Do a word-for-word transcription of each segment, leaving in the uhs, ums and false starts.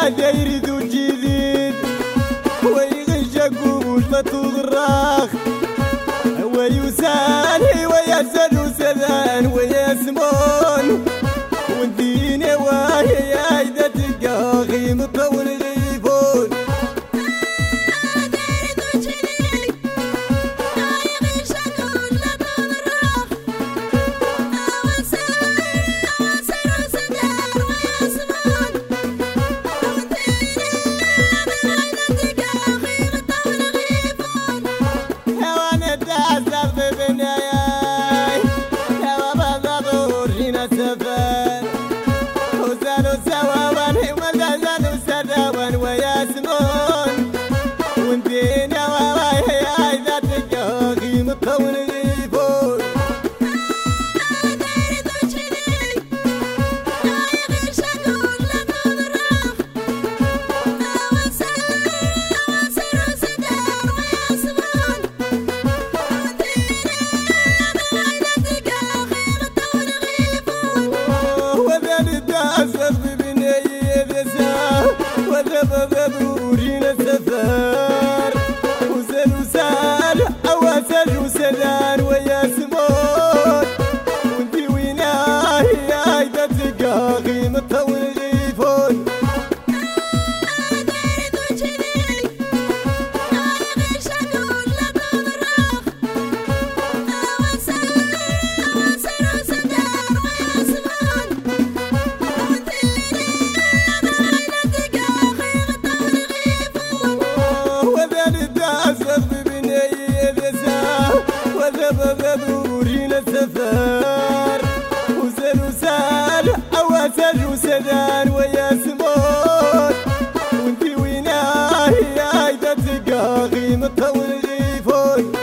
داير ذو الجديد ويغشك ولا تغراخ ويسال ويسال وسلان ويسمون والدين وهي عايدة تلقى غيم طول غيفون سفر وزالوا سواوان وزالوا سداوان وياسمون وندينا وراي عايزة تجاغي مطول غيفون وذبذبورين السفر وسال وسال أواسل وسلان وياسمون وانتي ويناه يا عايدة تقاغي مطول غيفون وذبذبورين السفر وسال وسال أواسل وسلان وياسمون وانتي ويناه يا عايدة تقاغي مطول غيفون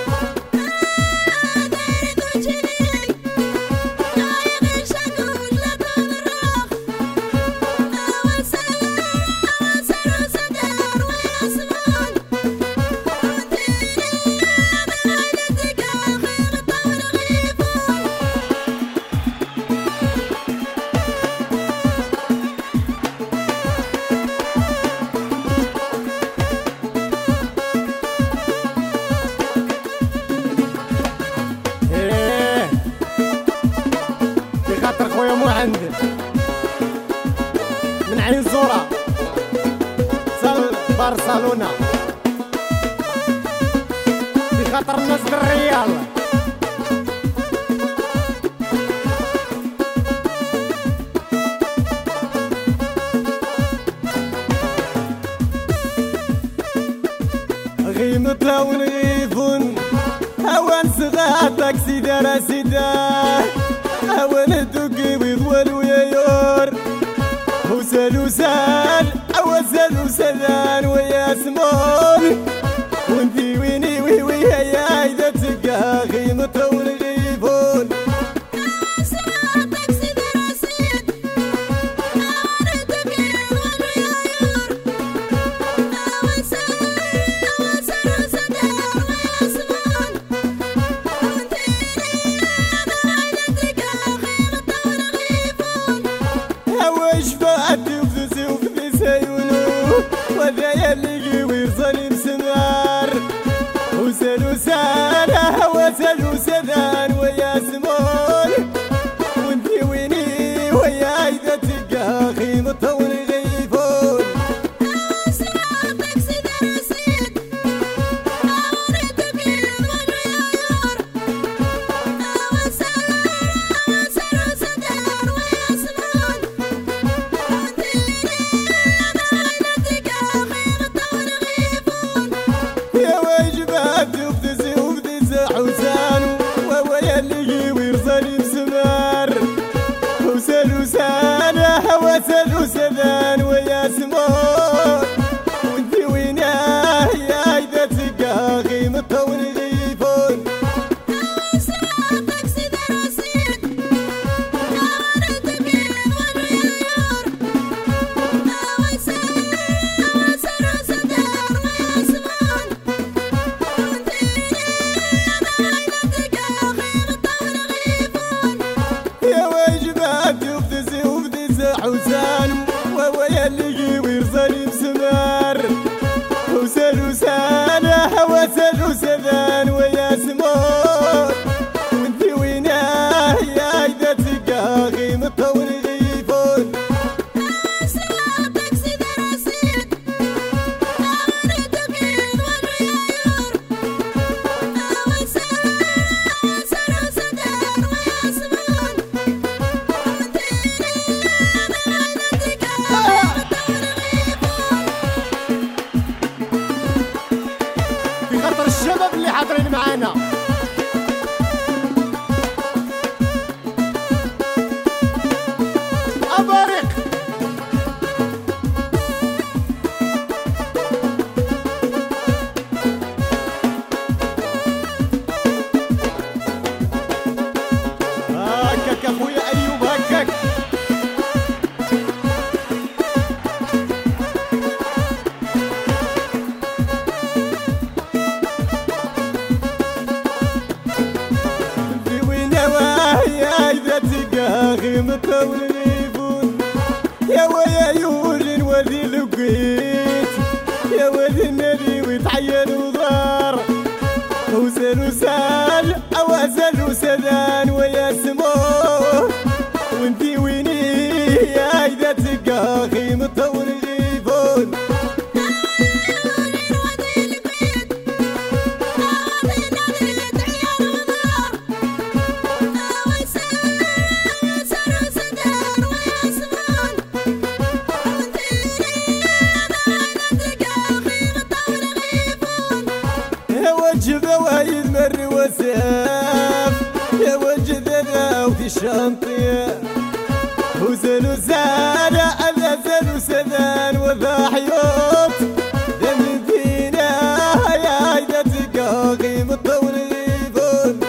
خويا مو عندك من عين صورة سال برشلونة بخاطر الناس بالريال غيمتها ونغيفون هوان صغاتك سيدا را سيدا هوان دوكي ويضوال ويايور وسال وسال أوسال وسلان وياسمون وانتي ويني وي وي يا عايدة تلقى غيمتها ونغيفون شفاعتي وفلوسي وفلوسي وذا يلي ويرزاني بسماء قيمته ونغيفون يا ويا يولن وذي لقيت يا وذي النبي ويتعين وضار وزل وسال اوازل وسدان ويا سموه وانتي ويني يا ايدا تلقى قيمته ونغيفون وايد مري وساف يا وجد ذا وفي الشنطية وزن وزان أذا زن وسذان وذا حيوط دم فينا يا عيدة تلقى قيمة ونغيفون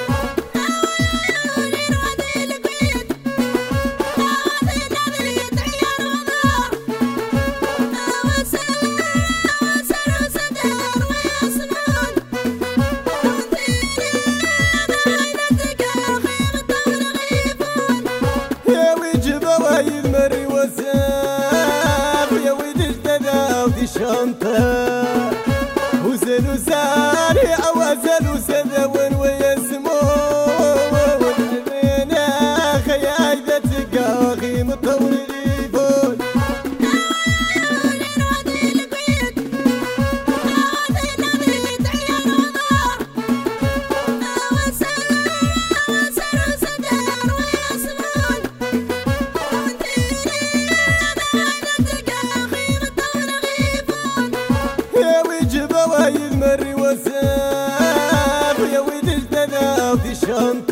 وايد مري وساف يا ويد اجتدى ودي شنطة وزن وساري اوازن وسذون ويا سمون والبينا خيايدة تلقى قيمة ونغيفون وايد مري وساف يا ويد اجتدى ودي شنطة